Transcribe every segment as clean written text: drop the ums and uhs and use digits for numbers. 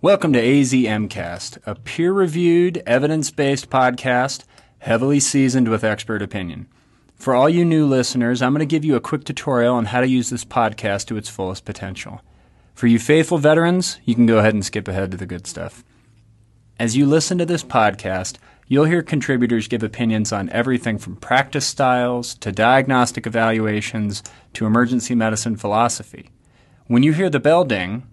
Welcome to AZMcast, a peer-reviewed, evidence-based podcast, heavily seasoned with expert opinion. For all you new listeners, I'm going to give you a quick tutorial on how to use this podcast to its fullest potential. For you faithful veterans, you can go ahead and skip ahead to the good stuff. As you listen to this podcast, you'll hear contributors give opinions on everything from practice styles to diagnostic evaluations to emergency medicine philosophy. When you hear the bell ding,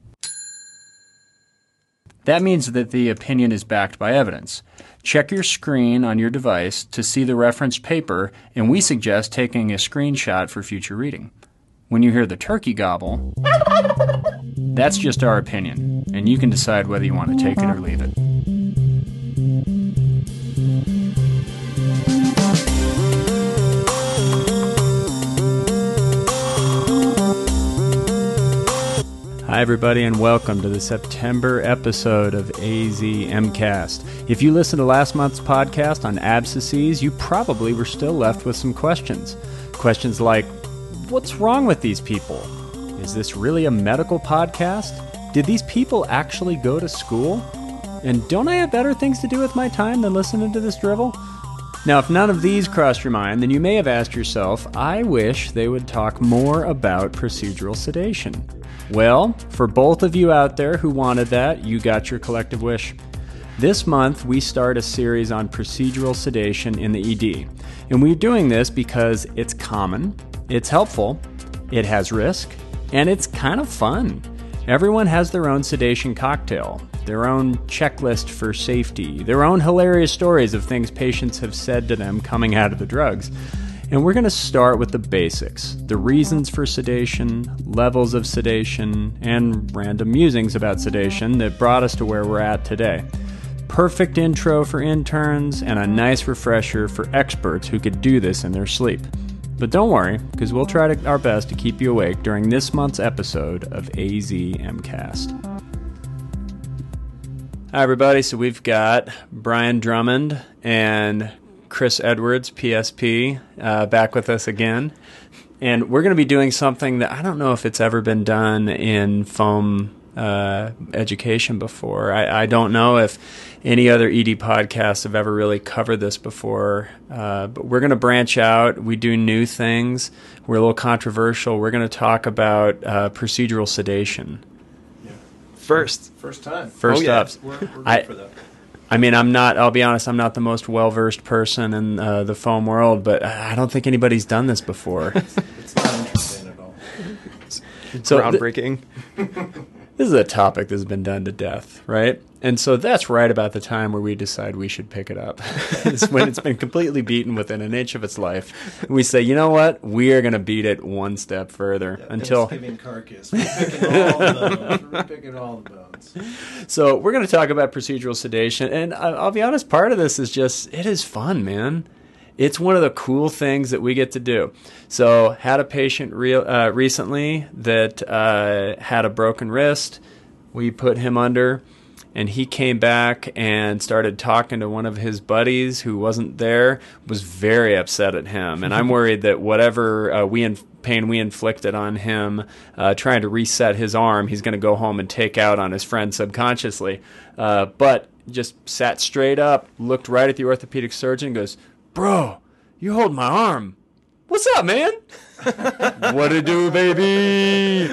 that means that the opinion is backed by evidence. Check your screen on your device to see the referenced paper, and we suggest taking a screenshot for future reading. When you hear the turkey gobble, that's just our opinion, and you can decide whether you want to take it or leave it. Hi, everybody, and welcome to the September episode of AZMcast. If you listened to last month's podcast on abscesses, you probably were still left with some questions. Questions like, what's wrong with these people? Is this really a medical podcast? Did these people actually go to school? And don't I have better things to do with my time than listening to this drivel? Now, if none of these crossed your mind, then you may have asked yourself, I wish they would talk more about procedural sedation. Well, for both of you out there who wanted that, you got your collective wish. This month, we start a series on procedural sedation in the ED. And we're doing this because it's common, it's helpful, it has risk, and it's kind of fun. Everyone has their own sedation cocktail, their own checklist for safety, their own hilarious stories of things patients have said to them coming out of the drugs. And we're going to start with the basics, the reasons for sedation, levels of sedation, and random musings about sedation that brought us to where we're at today. Perfect intro for interns and a nice refresher for experts who could do this in their sleep. But don't worry, because we'll try our best to keep you awake during this month's episode of AZMcast. Hi, everybody. So we've got Brian Drummond and Chris Edwards, PSP, back with us again. And we're going to be doing something that I don't know if it's ever been done in foam education before. I don't know if any other ED podcasts have ever really covered this before. But we're going to branch out. We do new things. We're a little controversial. We're going to talk about procedural sedation. Yeah. First time. First up. We're good for that. I mean, I'll be honest, I'm not the most well-versed person in the foam world, but I don't think anybody's done this before. It's not interesting at all. So groundbreaking. This is a topic that's been done to death, right? And so that's right about the time where we decide we should pick it up. It's when it's been completely beaten within an inch of its life. We say, you know what? We are going to beat it one step further until... Thanksgiving carcass. We're picking all the bones. We're picking all the bones. So we're going to talk about procedural sedation. And I'll be honest, part of this is just, it is fun, man. It's one of the cool things that we get to do. So had a patient recently that had a broken wrist. We put him under, and he came back and started talking to one of his buddies who wasn't there, was very upset at him. And I'm worried that whatever pain we inflicted on him trying to reset his arm, he's going to go home and take out on his friend subconsciously. But just sat straight up, looked right at the orthopedic surgeon and goes, "Bro, you hold my arm. What's up, man?" What to do, baby?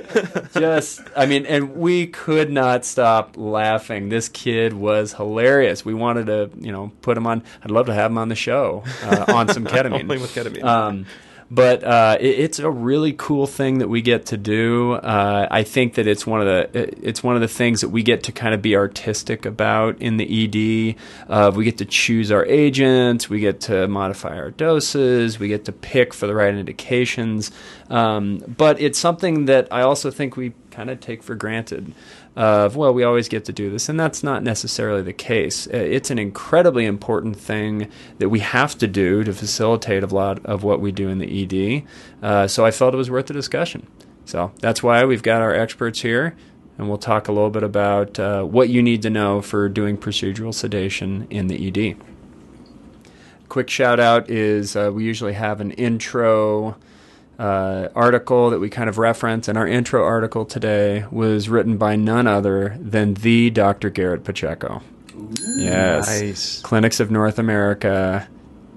And we could not stop laughing. This kid was hilarious. We wanted to, put him on. I'd love to have him on the show on some ketamine. Only with ketamine. But it's a really cool thing that we get to do. I think that it's one of the things that we get to kind of be artistic about in the ED. We get to choose our agents. We get to modify our doses. We get to pick for the right indications. But it's something that I also think we kind of take for granted. We always get to do this, and that's not necessarily the case. It's an incredibly important thing that we have to do to facilitate a lot of what we do in the ED. So I felt it was worth the discussion. So that's why we've got our experts here, and we'll talk a little bit about what you need to know for doing procedural sedation in the ED. Quick shout out is we usually have an intro article that we kind of reference, and our intro article today was written by none other than the Dr. Garrett Pacheco. Ooh, yes. Nice. Clinics of North America,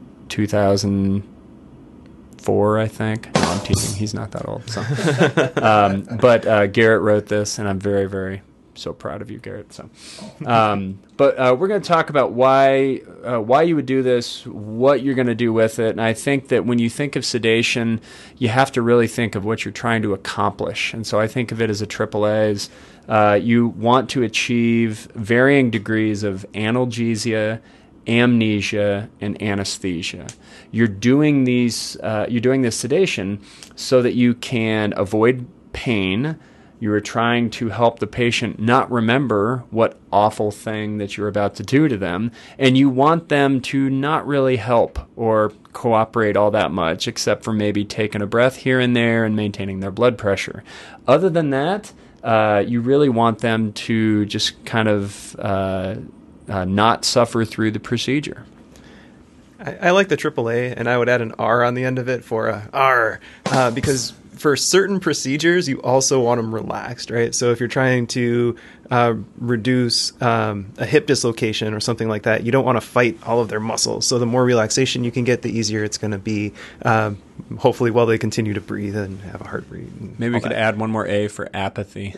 2004, I think. No, I'm teasing. He's not that old. So. But Garrett wrote this, and I'm very, very so proud of you, Garrett. So, but we're going to talk about why you would do this, what you're going to do with it, and I think that when you think of sedation, you have to really think of what you're trying to accomplish. And so I think of it as a AAA's. You want to achieve varying degrees of analgesia, amnesia, and anesthesia. You're doing this sedation so that you can avoid pain. You are trying to help the patient not remember what awful thing that you're about to do to them, and you want them to not really help or cooperate all that much, except for maybe taking a breath here and there and maintaining their blood pressure. Other than that, you really want them to just kind of not suffer through the procedure. I like the AAA, and I would add an R on the end of it for R, because for certain procedures, you also want them relaxed, right? So if you're trying to reduce a hip dislocation or something like that, you don't want to fight all of their muscles. So the more relaxation you can get, the easier it's going to be, hopefully while they continue to breathe and have a heartbeat. Maybe we could add one more A for apathy.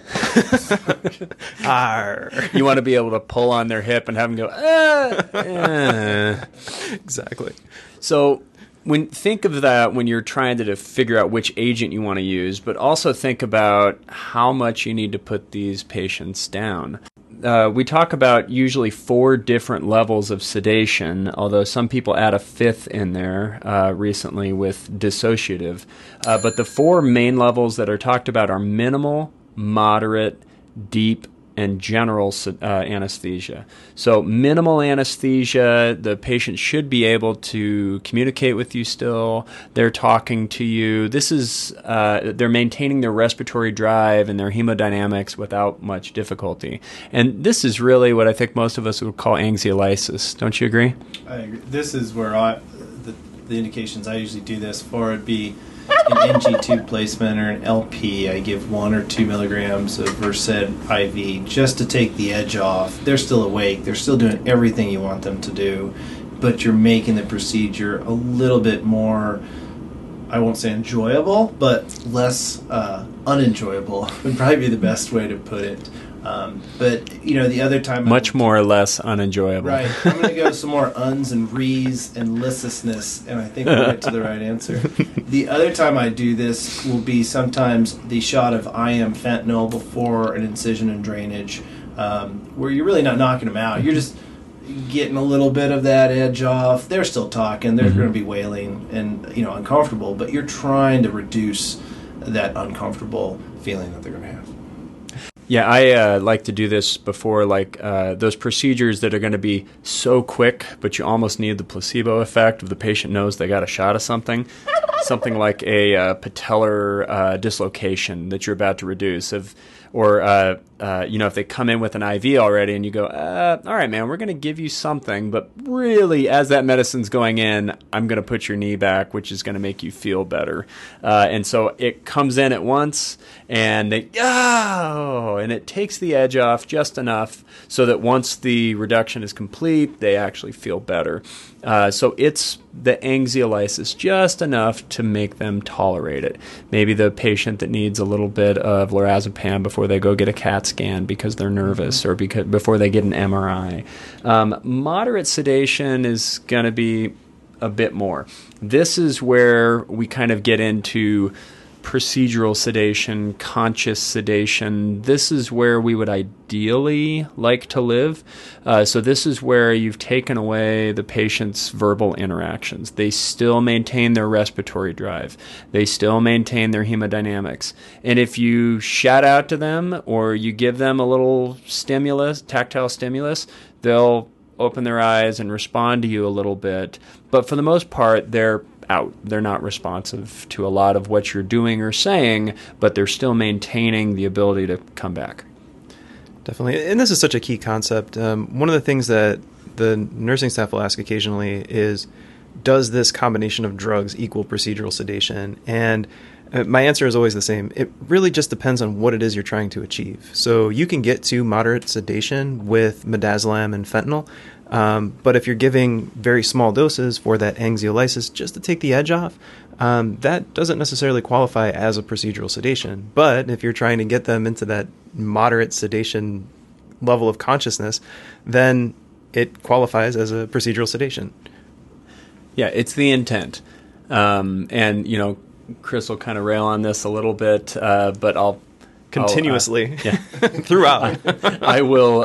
R. You want to be able to pull on their hip and have them go, Exactly. So think of that when you're trying to figure out which agent you want to use, but also think about how much you need to put these patients down. We talk about usually 4 different levels of sedation, although some people add a 5th in there recently with dissociative. But the 4 main levels that are talked about are minimal, moderate, deep, and general anesthesia. So minimal anesthesia, the patient should be able to communicate with you still. They're talking to you. This is they're maintaining their respiratory drive and their hemodynamics without much difficulty. And this is really what I think most of us would call anxiolysis. Don't you agree? I agree. This is where the indications I usually do this for would be an NG tube placement or an LP. I give 1 or 2 milligrams of Versed IV just to take the edge off. They're still awake. They're still doing everything you want them to do, but you're making the procedure a little bit more, I won't say enjoyable, but less unenjoyable would probably be the best way to put it. But, the other time... Much more or less unenjoyable. Right. I'm going to go some more uns and rees and listlessness, and I think we'll get to the right answer. The other time I do this will be sometimes the shot of IM fentanyl before an incision and drainage, where you're really not knocking them out. You're just getting a little bit of that edge off. They're still talking. They're going to be wailing and, uncomfortable, but you're trying to reduce that uncomfortable feeling that they're going to have. Yeah, I like to do this before, those procedures that are going to be so quick, but you almost need the placebo effect of the patient knows they got a shot of something. Something like a patellar dislocation that you're about to reduce. If they come in with an IV already and you go, all right, man, we're going to give you something, but really, as that medicine's going in, I'm going to put your knee back, which is going to make you feel better. And so it comes in at once, and and it takes the edge off just enough so that once the reduction is complete, they actually feel better. So it's the anxiolysis just enough to make them tolerate it. Maybe the patient that needs a little bit of lorazepam before they go get a CAT scan because they're nervous, or before they get an MRI. Moderate sedation is going to be a bit more. This is where we kind of get into procedural sedation, conscious sedation. This is where we would ideally like to live. So this is where you've taken away the patient's verbal interactions. They still maintain their respiratory drive. They still maintain their hemodynamics. And if you shout out to them or you give them a little stimulus, tactile stimulus, they'll open their eyes and respond to you a little bit. But for the most part, they're out. They're not responsive to a lot of what you're doing or saying, but they're still maintaining the ability to come back. Definitely. And this is such a key concept. One of the things that the nursing staff will ask occasionally is, does this combination of drugs equal procedural sedation? And my answer is always the same. It really just depends on what it is you're trying to achieve. So you can get to moderate sedation with midazolam and fentanyl, but if you're giving very small doses for that anxiolysis just to take the edge off, that doesn't necessarily qualify as a procedural sedation. But if you're trying to get them into that moderate sedation level of consciousness, then it qualifies as a procedural sedation. Yeah, it's the intent. And, Chris will kind of rail on this a little bit, but I'll continuously throughout. I will.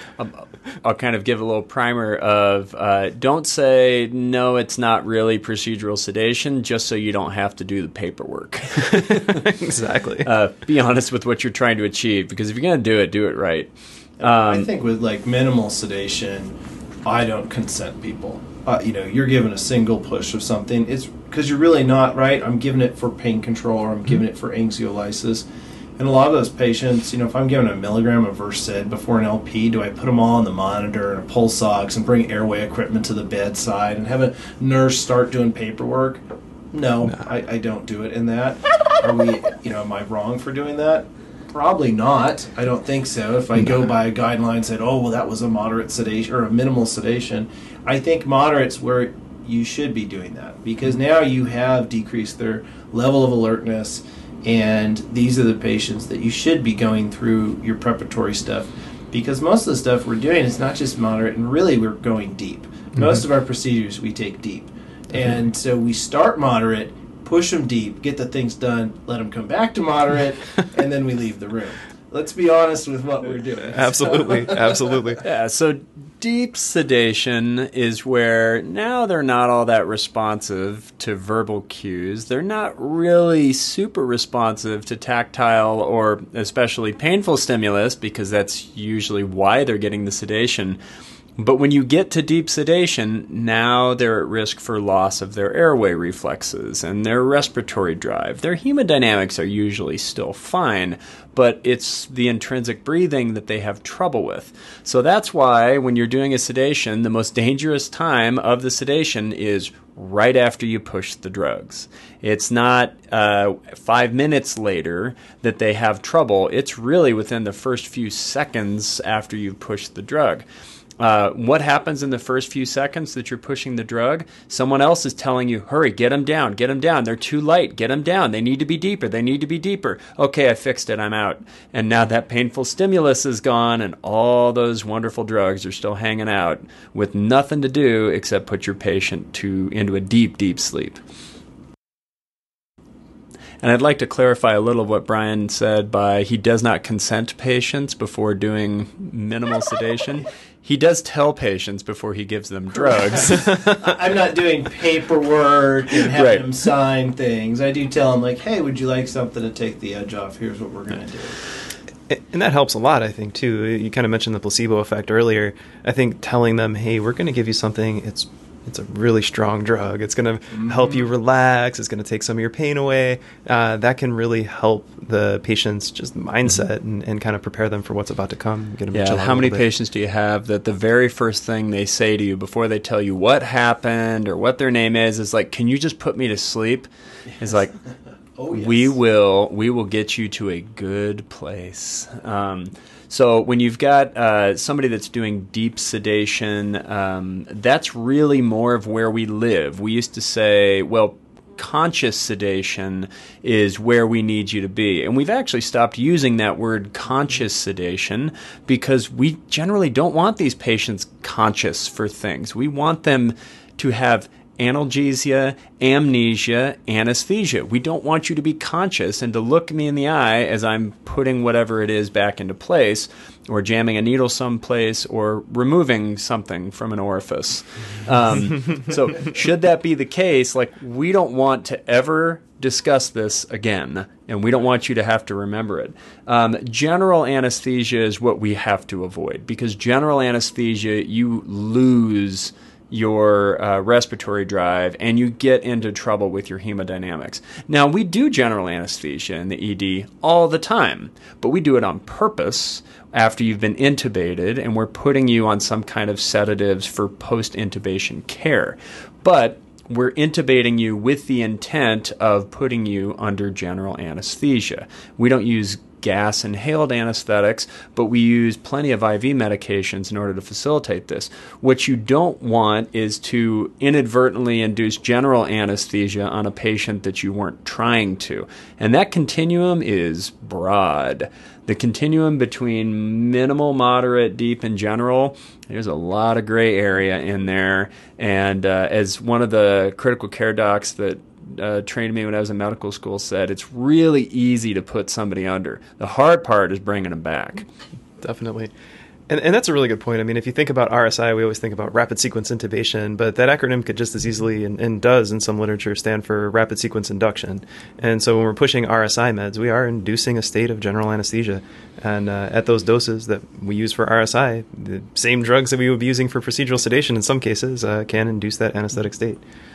I'll kind of give a little primer of don't say no, it's not really procedural sedation, just so you don't have to do the paperwork. Exactly. Be honest with what you're trying to achieve, because if you're going to do it right. I think with like minimal sedation, I don't consent people. You're given a single push of something. It's because you're really not, right? I'm giving it for pain control, or I'm giving it for anxiolysis. And a lot of those patients, if I'm giving a milligram of Versed before an LP, do I put them all on the monitor and a pulse ox and bring airway equipment to the bedside and have a nurse start doing paperwork? No. I don't do it in that. Are we, am I wrong for doing that? Probably not. I don't think so. If I go by a guideline and said, that was a moderate sedation or a minimal sedation, I think moderate's where you should be doing that, because now you have decreased their level of alertness, and these are the patients that you should be going through your preparatory stuff, because most of the stuff we're doing is not just moderate, and really we're going deep. Most of our procedures we take deep. And so we start moderate, push them deep, get the things done, let them come back to moderate, and then we leave the room. Let's be honest with what we're doing. Absolutely. Absolutely. Yeah, so deep sedation is where now they're not all that responsive to verbal cues. They're not really super responsive to tactile or especially painful stimulus, because that's usually why they're getting the sedation. But when you get to deep sedation, now they're at risk for loss of their airway reflexes and their respiratory drive. Their hemodynamics are usually still fine, but it's the intrinsic breathing that they have trouble with. So that's why when you're doing a sedation, the most dangerous time of the sedation is right after you push the drugs. It's not 5 minutes later that they have trouble. It's really within the first few seconds after you've pushed the drug. What happens in the first few seconds that you're pushing the drug? Someone else is telling you, hurry, get them down, get them down. They're too light, get them down. They need to be deeper, they need to be deeper. Okay, I fixed it, I'm out. And now that painful stimulus is gone, and all those wonderful drugs are still hanging out with nothing to do except put your patient into a deep, deep sleep. And I'd like to clarify a little of what Brian said by he does not consent patients before doing minimal sedation. He does tell patients before he gives them drugs. I'm not doing paperwork and having them sign things. I do tell them, like, hey, would you like something to take the edge off? Here's what we're going to do. And that helps a lot, I think, too. You kind of mentioned the placebo effect earlier. I think telling them, hey, we're going to give you something, it's a really strong drug. It's going to help you relax. It's going to take some of your pain away. That can really help the patient's just mindset and kind of prepare them for what's about to come. Get them to chill out how many bit. Patients do you have that the very first thing they say to you before they tell you what happened or what their name is like, can you just put me to sleep? Yes. It's like, oh, yes. We will get you to a good place. So when you've got somebody that's doing deep sedation, that's really more of where we live. We used to say, well, conscious sedation is where we need you to be. And we've actually stopped using that word conscious sedation because we generally don't want these patients conscious for things. We want them to have analgesia, amnesia, anesthesia. We don't want you to be conscious and to look me in the eye as I'm putting whatever it is back into place, or jamming a needle someplace, or removing something from an orifice. So should that be the case, like, we don't want to ever discuss this again, and we don't want you to have to remember it. General anesthesia is what we have to avoid, because general anesthesia, you lose your respiratory drive, and you get into trouble with your hemodynamics. Now, we do general anesthesia in the ED all the time, but we do it on purpose after you've been intubated, and we're putting you on some kind of sedatives for post-intubation care. But we're intubating you with the intent of putting you under general anesthesia. We don't use gas inhaled anesthetics, but we use plenty of IV medications in order to facilitate this. What you don't want is to inadvertently induce general anesthesia on a patient that you weren't trying to. And that continuum is broad. The continuum between minimal, moderate, deep, and general, there's a lot of gray area in there. And as one of the critical care docs that trained me when I was in medical school said, it's really easy to put somebody under. The hard part is bringing them back. Definitely. And that's a really good point. I mean, if you think about RSI, we always think about rapid sequence intubation, but that acronym could just as easily, and does in some literature, stand for rapid sequence induction. And so when we're pushing RSI meds, we are inducing a state of general anesthesia. And at those doses that we use for RSI, the same drugs that we would be using for procedural sedation in some cases can induce that anesthetic state.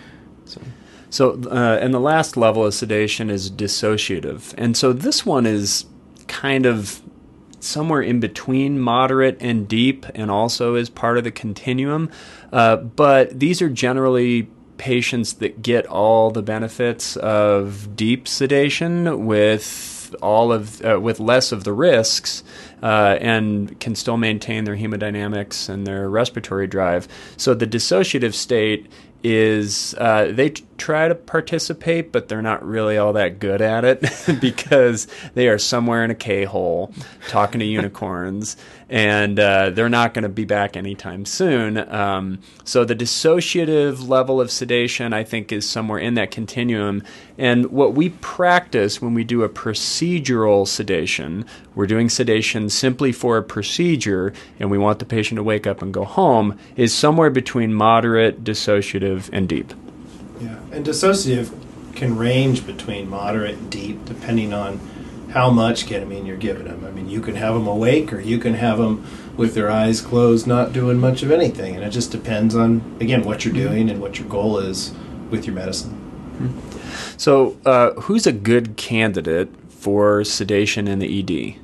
So, and the last level of sedation is dissociative. And so this one is kind of somewhere in between moderate and deep, and also is part of the continuum. But these are generally patients that get all the benefits of deep sedation with less of the risks, and can still maintain their hemodynamics and their respiratory drive. So the dissociative state is they try to participate, but they're not really all that good at it because they are somewhere in a K-hole talking to unicorns, and they're not going to be back anytime soon. So the dissociative level of sedation, I think, is somewhere in that continuum. And what we practice when we do a procedural sedation, we're doing sedation simply for a procedure, and we want the patient to wake up and go home, is somewhere between moderate, dissociative, and deep. Yeah, and dissociative can range between moderate and deep depending on how much ketamine you're giving them. I mean, you can have them awake, or you can have them with their eyes closed, not doing much of anything. And it just depends on, again, what you're doing and what your goal is with your medicine. So who's a good candidate for sedation in the ED?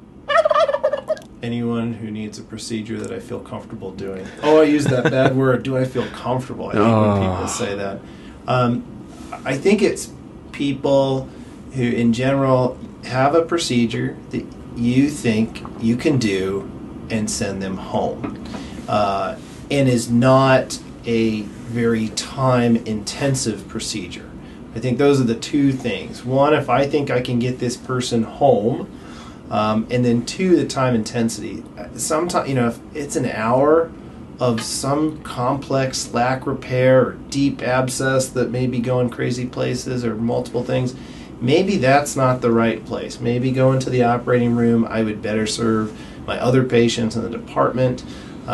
Anyone who needs a procedure that I feel comfortable doing. Oh, I use that bad word. Do I feel comfortable? I hate when people say that. I think it's people who, in general, have a procedure that you think you can do and send them home, and is not a very time-intensive procedure. I think those are the two things. One, if I think I can get this person home, and then two, the time intensity. Sometimes, if it's an hour of some complex lac repair or deep abscess that may be going crazy places or multiple things, maybe that's not the right place. Maybe go into the operating room. I would better serve my other patients in the department.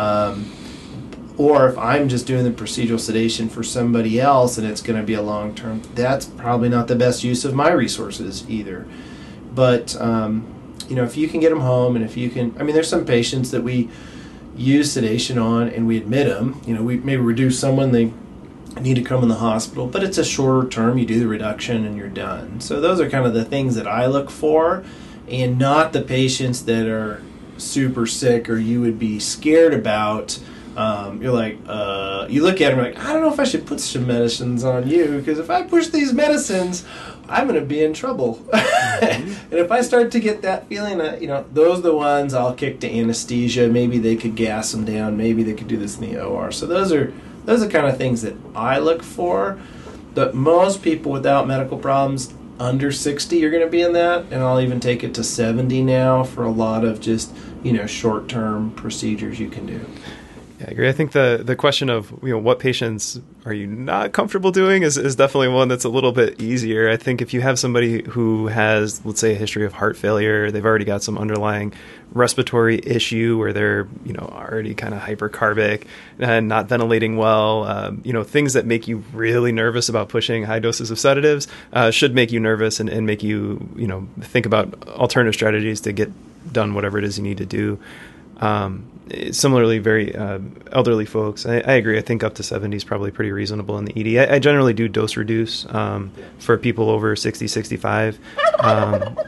Or if I'm just doing the procedural sedation for somebody else and it's going to be a long term, that's probably not the best use of my resources either. But if you can get them home, and if you can, there's some patients that we use sedation on and we admit them. We maybe reduce someone, they need to come in the hospital, but it's a shorter term. You do the reduction and you're done. So those are kind of the things that I look for, and not the patients that are super sick or you would be scared about. You're like, you look at them like, I don't know if I should put some medicines on you, because if I push these medicines, I'm going to be in trouble. And if I start to get that feeling, those are the ones I'll kick to anesthesia. Maybe they could gas them down. Maybe they could do this in the OR. So those are kind of things that I look for. But most people without medical problems, under 60, you're going to be in that. And I'll even take it to 70 now for a lot of just, short-term procedures you can do. Yeah, I agree. I think the question of what patients are you not comfortable doing is definitely one that's a little bit easier. I think if you have somebody who has, let's say, a history of heart failure, they've already got some underlying respiratory issue where they're already kind of hypercarbic and not ventilating well, things that make you really nervous about pushing high doses of sedatives should make you nervous and make you think about alternative strategies to get done whatever it is you need to do. Similarly, very elderly folks, I agree. I think up to 70 is probably pretty reasonable in the ED. I generally do dose reduce for people over 60, 65.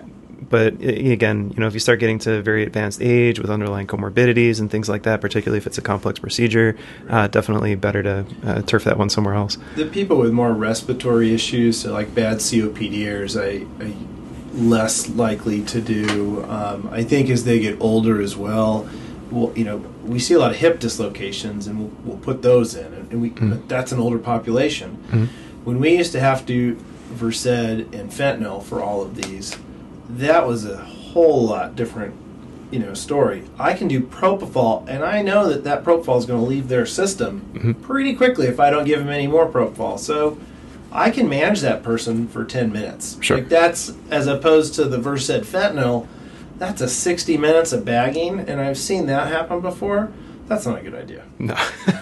But again, if you start getting to very advanced age with underlying comorbidities and things like that, particularly if it's a complex procedure, definitely better to turf that one somewhere else. The people with more respiratory issues, so like bad COPDers, I less likely to do. I think as they get older as well, we see a lot of hip dislocations, and we'll put those in, and that's an older population. Mm-hmm. When we used to have to do Versed and fentanyl for all of these, that was a whole lot different, story. I can do propofol, and I know that propofol is going to leave their system pretty quickly if I don't give them any more propofol. So I can manage that person for 10 minutes. Sure. Like that's, as opposed to the Versed fentanyl, that's a 60 minutes of bagging, and I've seen that happen before. That's not a good idea. No.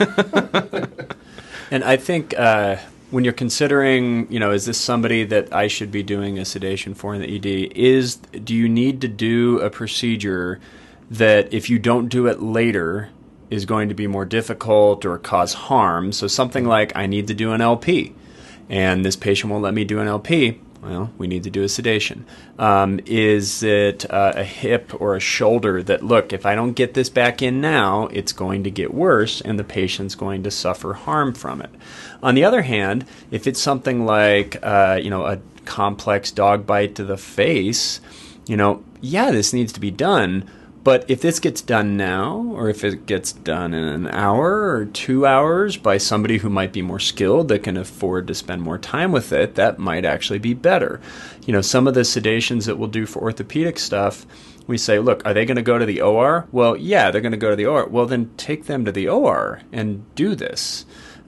And I think when you're considering, is this somebody that I should be doing a sedation for in the ED, do you need to do a procedure that if you don't do it later is going to be more difficult or cause harm? So something like, I need to do an LP, and this patient won't let me do an LP. Well, we need to do a sedation. Is it a hip or a shoulder that, look, if I don't get this back in now, it's going to get worse and the patient's going to suffer harm from it? On the other hand, if it's something like, a complex dog bite to the face, this needs to be done. But if this gets done now, or if it gets done in an hour or 2 hours by somebody who might be more skilled that can afford to spend more time with it, that might actually be better. Some of the sedations that we'll do for orthopedic stuff, we say, look, are they going to go to the OR? Well, yeah, they're going to go to the OR. Well, then take them to the OR and do this.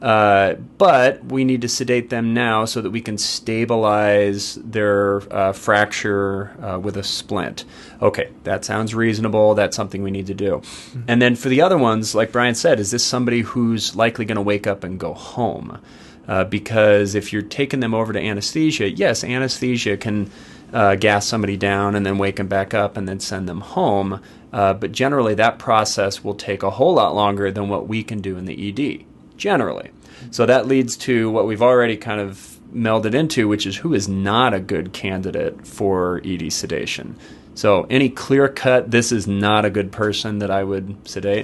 But we need to sedate them now so that we can stabilize their fracture with a splint. Okay, that sounds reasonable. That's something we need to do. Mm-hmm. And then for the other ones, like Brian said, is this somebody who's likely going to wake up and go home? Because if you're taking them over to anesthesia, yes, anesthesia can gas somebody down and then wake them back up and then send them home. But generally, that process will take a whole lot longer than what we can do in the ED. Generally. So that leads to what we've already kind of melded into, which is who is not a good candidate for ED sedation. So any clear-cut, this is not a good person that I would sedate?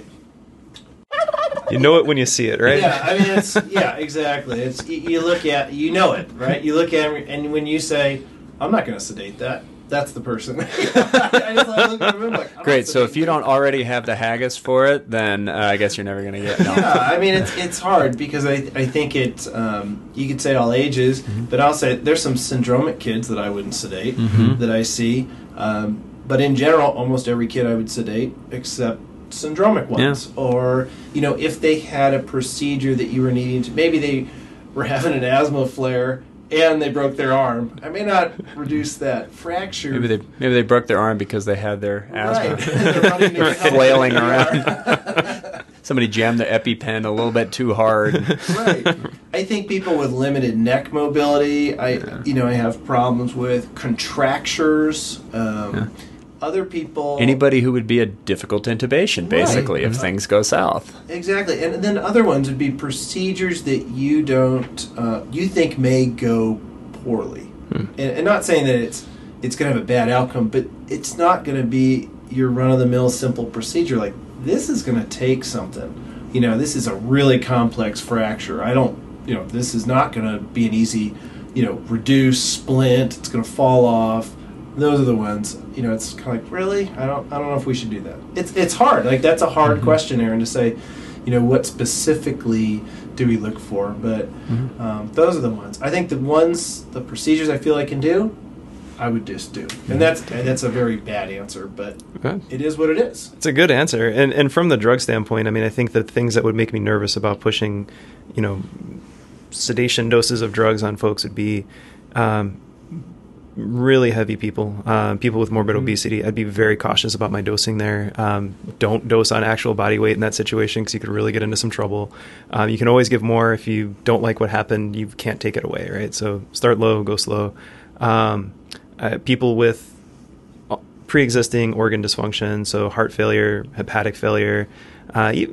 You know it when you see it, right? Yeah, I mean, exactly. It's you look at, it, right? You look at it, and when you say, I'm not going to sedate that, that's the person. I just look at him like, great. So if you don't already have the haggis for it, then I guess you're never going to get. No. Yeah, I mean it's hard because I think it's you could say all ages, but I'll say there's some syndromic kids that I wouldn't sedate that I see, but in general, almost every kid I would sedate except syndromic ones, or if they had a procedure that you were needing to, maybe they were having an asthma flare and they broke their arm. I may not reduce that fracture. Maybe they broke their arm because they had their asthma. Right. Flailing around. Somebody jammed the EpiPen a little bit too hard. Right. I think people with limited neck mobility, I have problems with contractures. Other people... Anybody who would be a difficult intubation, basically, if things go south. Exactly. And then other ones would be procedures that you don't... you think may go poorly. And not saying that it's going to have a bad outcome, but it's not going to be your run-of-the-mill simple procedure. Like, this is going to take something. This is a really complex fracture. This is not going to be an easy, reduce, splint. It's going to fall off. Those are the ones, it's kind of like, really? I don't know if we should do that. It's hard. Like, that's a hard question, Aaron, to say, what specifically do we look for? But those are the ones. I think the procedures I feel I can do, I would just do. And that's a very bad answer, but it is what it is. It's a good answer. And from the drug standpoint, I mean, I think the things that would make me nervous about pushing, sedation doses of drugs on folks would be... really heavy people with morbid obesity. I'd be very cautious about my dosing there. Don't dose on actual body weight in that situation because you could really get into some trouble. You can always give more if you don't like what happened. You can't take it away, right? So start low, go slow. People with pre-existing organ dysfunction, so heart failure, hepatic failure,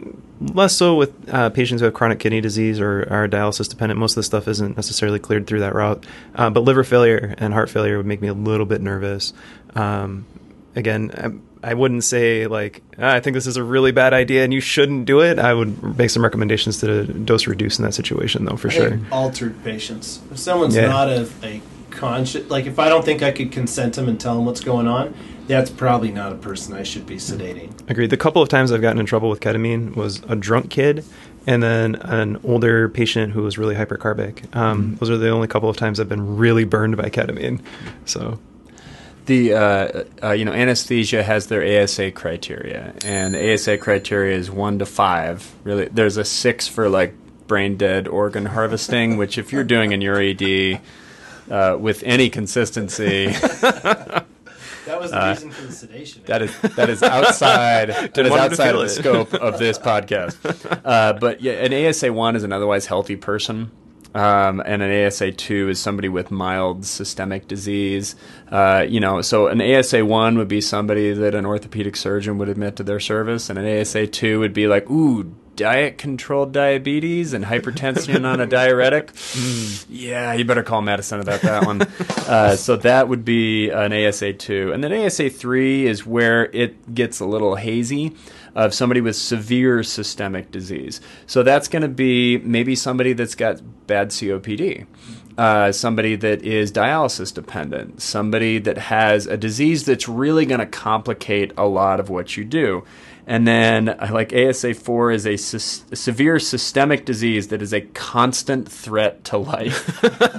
less so with patients who have chronic kidney disease or are dialysis dependent. Most of the stuff isn't necessarily cleared through that route. But liver failure and heart failure would make me a little bit nervous. Again, I wouldn't say like, I think this is a really bad idea and you shouldn't do it. I would make some recommendations to dose reduce in that situation, though, for sure. Altered patients. If someone's not a conscious, like if I don't think I could consent them and tell them what's going on, that's probably not a person I should be sedating. Agreed. The couple of times I've gotten in trouble with ketamine was a drunk kid and then an older patient who was really hypercarbic. Those are the only couple of times I've been really burned by ketamine. So... The anesthesia has their ASA criteria, and the ASA criteria is 1 to 5. Really, there's a 6 for like brain dead organ harvesting, which if you're doing an ED with any consistency, that was the reason for the sedation. That is outside of the scope of this podcast. But yeah, an ASA 1 is an otherwise healthy person. And an ASA2 is somebody with mild systemic disease. So an ASA1 would be somebody that an orthopedic surgeon would admit to their service, and an ASA2 would be like, ooh, diet-controlled diabetes and hypertension on a diuretic. Yeah, you better call medicine about that one. So that would be an ASA2. And then ASA3 is where it gets a little hazy, of somebody with severe systemic disease. So that's going to be maybe somebody that's got bad COPD, somebody that is dialysis dependent, somebody that has a disease that's really going to complicate a lot of what you do. And then like ASA4 is a severe systemic disease that is a constant threat to life.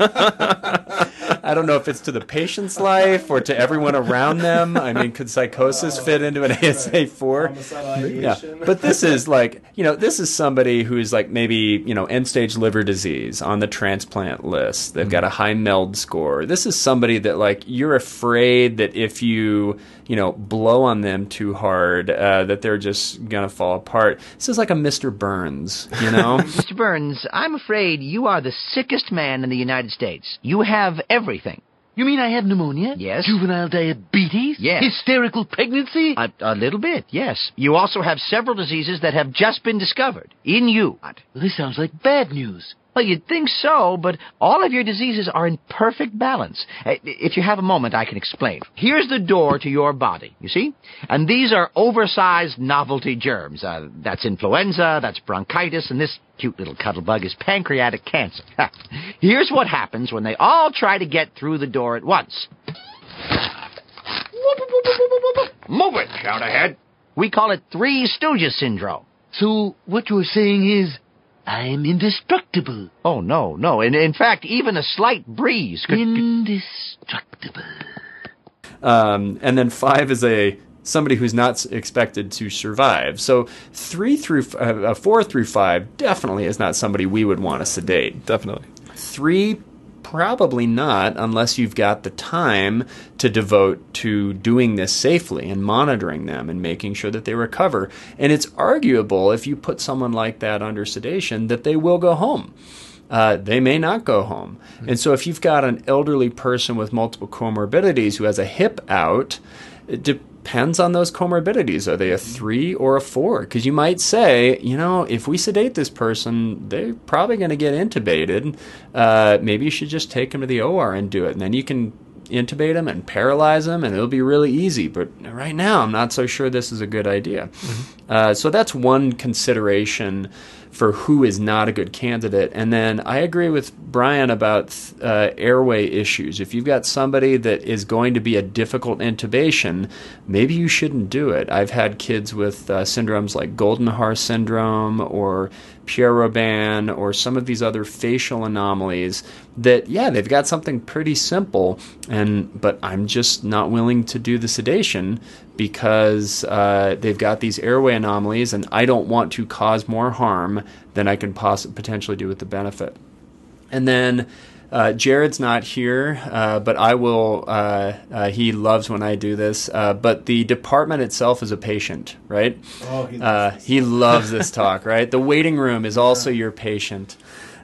I don't know if it's to the patient's life or to everyone around them. I mean, could psychosis fit into an ASA4? Yeah. But this is like, this is somebody who's like maybe, end-stage liver disease on the transplant list. They've got a high MELD score. This is somebody that like you're afraid that if you, blow on them too hard, that they're just going to fall apart. This is like a Mr. Burns, Mr. Burns, I'm afraid you are the sickest man in the United States. You have everything. You mean I have pneumonia? Yes. Juvenile diabetes? Yes. Hysterical pregnancy? A little bit, yes. You also have several diseases that have just been discovered in you. Well, this sounds like bad news. Well, you'd think so, but all of your diseases are in perfect balance. If you have a moment, I can explain. Here's the door to your body, you see? And these are oversized novelty germs. That's influenza, that's bronchitis, and this cute little cuddlebug is pancreatic cancer. Here's what happens when they all try to get through the door at once. Move it, shout ahead. We call it Three Stooges syndrome. So what you're saying is, I'm indestructible. Oh, no. In fact, even a slight breeze could... Indestructible. And then 5 is somebody who's not expected to survive. So 4 through 5 definitely is not somebody we would want to sedate. Definitely. 3, probably not, unless you've got the time to devote to doing this safely and monitoring them and making sure that they recover. And it's arguable, if you put someone like that under sedation, that they will go home. They may not go home. And so if you've got an elderly person with multiple comorbidities who has a hip out, it depends on those comorbidities. Are they a 3 or a 4? Because you might say, if we sedate this person, they're probably going to get intubated. Maybe you should just take them to the OR and do it. And then you can intubate them and paralyze them, and it'll be really easy. But right now, I'm not so sure this is a good idea. So that's one consideration for who is not a good candidate. And then I agree with Brian about airway issues. If you've got somebody that is going to be a difficult intubation, maybe you shouldn't do it. I've had kids with syndromes like Goldenhar syndrome or Pierre-Robin or some of these other facial anomalies that, they've got something pretty simple, but I'm just not willing to do the sedation because they've got these airway anomalies, and I don't want to cause more harm than I can potentially do with the benefit. And then Jared's not here, but I will. He loves when I do this. But the department itself is a patient, right? Oh, he loves this talk, right? The waiting room is also your patient.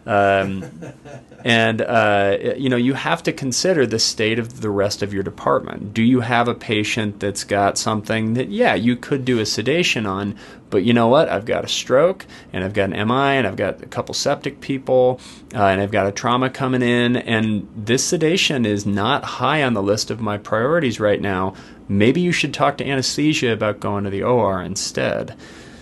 And, you have to consider the state of the rest of your department. Do you have a patient that's got something that, you could do a sedation on, but you know what? I've got a stroke, and I've got an MI, and I've got a couple septic people, and I've got a trauma coming in, and this sedation is not high on the list of my priorities right now. Maybe you should talk to anesthesia about going to the OR instead.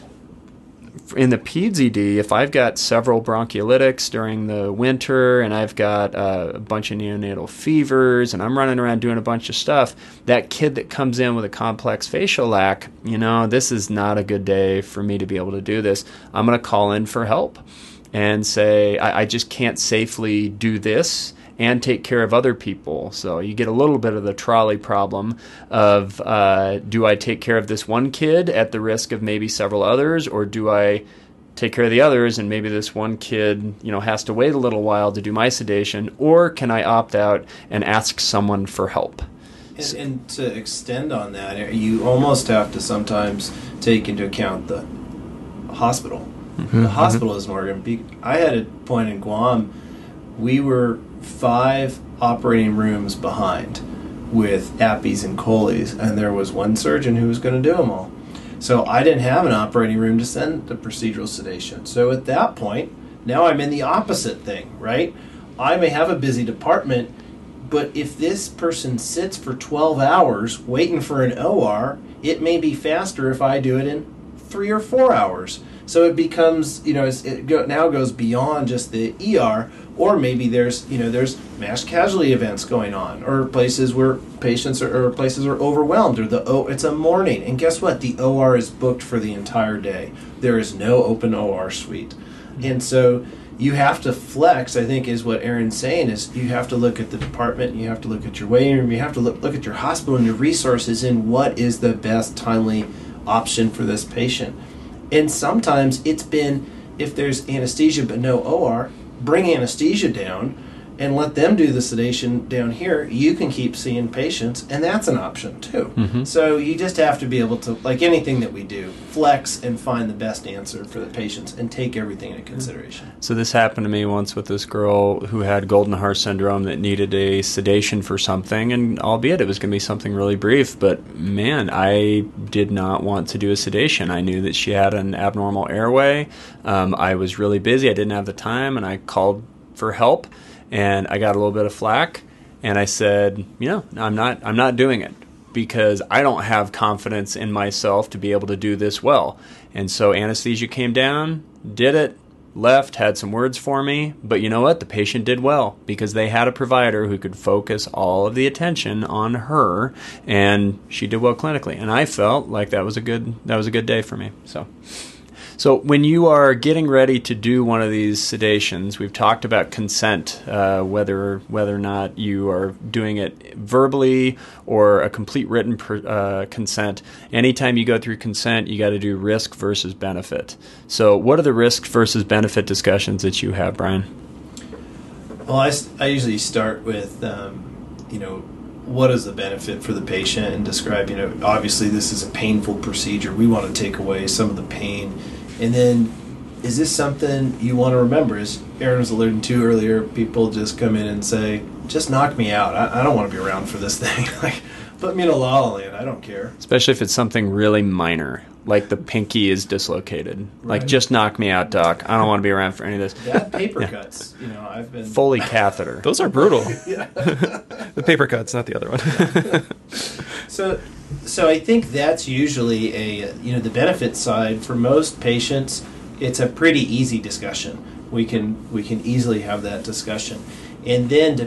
In the peds ED, if I've got several broncholytics during the winter and I've got a bunch of neonatal fevers and I'm running around doing a bunch of stuff, that kid that comes in with a complex facial lac, this is not a good day for me to be able to do this. I'm going to call in for help and say, I just can't safely do this and take care of other people. So you get a little bit of the trolley problem of, do I take care of this one kid at the risk of maybe several others, or do I take care of the others and maybe this one kid, has to wait a little while to do my sedation, or can I opt out and ask someone for help? And to extend on that, you almost have to sometimes take into account the hospital. Mm-hmm. The hospital is an organ. I had a point in Guam, we were 5 operating rooms behind with appies and choles, and there was one surgeon who was going to do them all. So I didn't have an operating room to send the procedural sedation. So at that point, now I'm in the opposite thing, right? I may have a busy department, but if this person sits for 12 hours waiting for an OR, it may be faster if I do it in 3 or 4 hours. So it becomes, now goes beyond just the ER, or maybe there's mass casualty events going on, or places where patients or places are overwhelmed, or it's a morning, and guess what? The OR is booked for the entire day. There is no open OR suite, and so you have to flex. I think is what Aaron's saying is you have to look at the department, you have to look at your waiting room, you have to look at your hospital and your resources, and what is the best timely option for this patient. And sometimes it's been, if there's anesthesia but no OR, bring anesthesia down and let them do the sedation down here. You can keep seeing patients, and that's an option too. Mm-hmm. So you just have to be able to, like anything that we do, flex and find the best answer for the patients and take everything into consideration. So this happened to me once with this girl who had golden heart syndrome that needed a sedation for something, and albeit it was going to be something really brief, but man, I did not want to do a sedation. I knew that she had an abnormal airway. I was really busy. I didn't have the time, and I called for help. And I got a little bit of flack, and I said, I'm not doing it because I don't have confidence in myself to be able to do this well. And so anesthesia came down, did it, left, had some words for me, but you know what? The patient did well because they had a provider who could focus all of the attention on her, and she did well clinically. And I felt like that was a good day for me. So when you are getting ready to do one of these sedations, we've talked about consent, whether or not you are doing it verbally or a complete written consent. Anytime you go through consent, you got to do risk versus benefit. So what are the risk versus benefit discussions that you have, Brian? Well, I usually start with, what is the benefit for the patient, and describe, obviously this is a painful procedure. We want to take away some of the pain. And then, is this something you want to remember? As Aaron was alluding to earlier, people just come in and say, just knock me out. I don't want to be around for this thing. Like, put me in a La La Land. I don't care. Especially if it's something really minor, like the pinky is dislocated. Right. Like, just knock me out, doc. I don't want to be around for any of this. Bad paper cuts. I've been... Foley catheter. Those are brutal. The paper cuts, not the other one. So I think that's usually the benefit side. For most patients, it's a pretty easy discussion. We can easily have that discussion, and then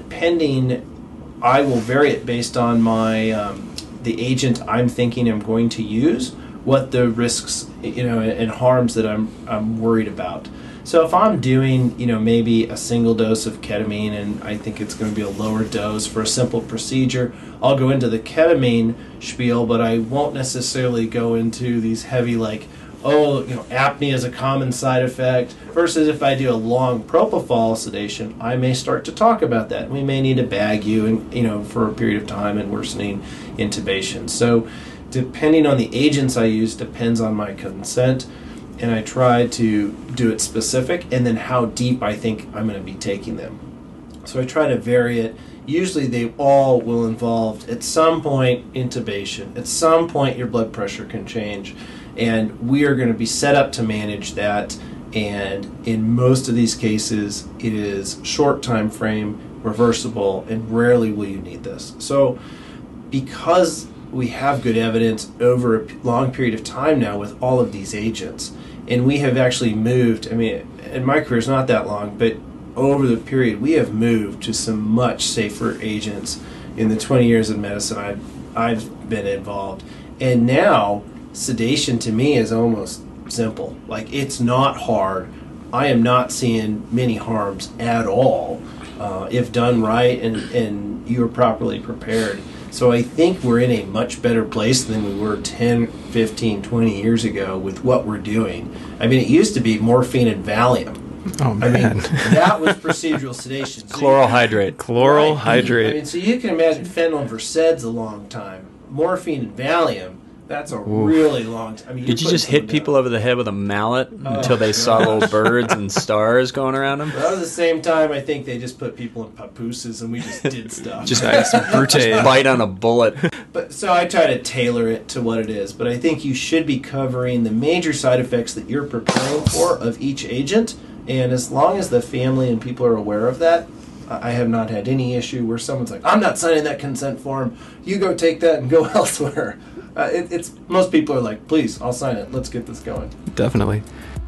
I will vary it based on my the agent I'm thinking I'm going to use, what the risks and harms that I'm worried about. So if I'm doing maybe a single dose of ketamine, and I think it's going to be a lower dose for a simple procedure, I'll go into the ketamine spiel, but I won't necessarily go into these heavy apnea is a common side effect, versus if I do a long propofol sedation, I may start to talk about that. We may need to bag you and for a period of time and worsening intubation. So depending on the agents I use depends on my consent. and I try to do it specific, and then how deep I think I'm going to be taking them. So I try to vary it. Usually they all will involve, at some point, intubation. At some point, your blood pressure can change, and we are going to be set up to manage that. And in most of these cases, it is short time frame, reversible, and rarely will you need this. So because we have good evidence over a long period of time now with all of these agents, and we have actually moved, I mean, and my career is not that long, but over the period we have moved to some much safer agents in the 20 years of medicine I've been involved. And now sedation to me is almost simple. Like, it's not hard. I am not seeing many harms at all if done right and you are properly prepared. So I think we're in a much better place than we were 10, 15, 20 years ago with what we're doing. I mean, it used to be morphine and Valium. Oh, man. I mean, that was procedural sedation. So Chloral hydrate. Chloral Right. hydrate. I mean, so you can imagine fentanyl and Versed a long time. Morphine and Valium, that's a really long time. I mean, Did you just hit people over the head with a mallet until they saw little birds and stars going around them? That was the same time I think they just put people in papooses and we just did stuff. Just some brute. Bite on a bullet. But so I try to tailor it to what it is. But I think you should be covering the major side effects that you're preparing for of each agent. And as long as the family and people are aware of that, I have not had any issue where someone's like, I'm not signing that consent form. You go take that and go elsewhere. It's most people are like, please, I'll sign it. Let's get this going. Definitely.